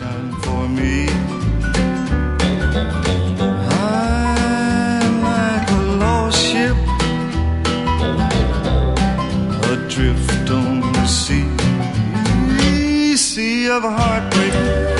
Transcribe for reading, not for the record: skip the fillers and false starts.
sunshine for me. I'm like a lost ship adrift on the sea of heartbreak.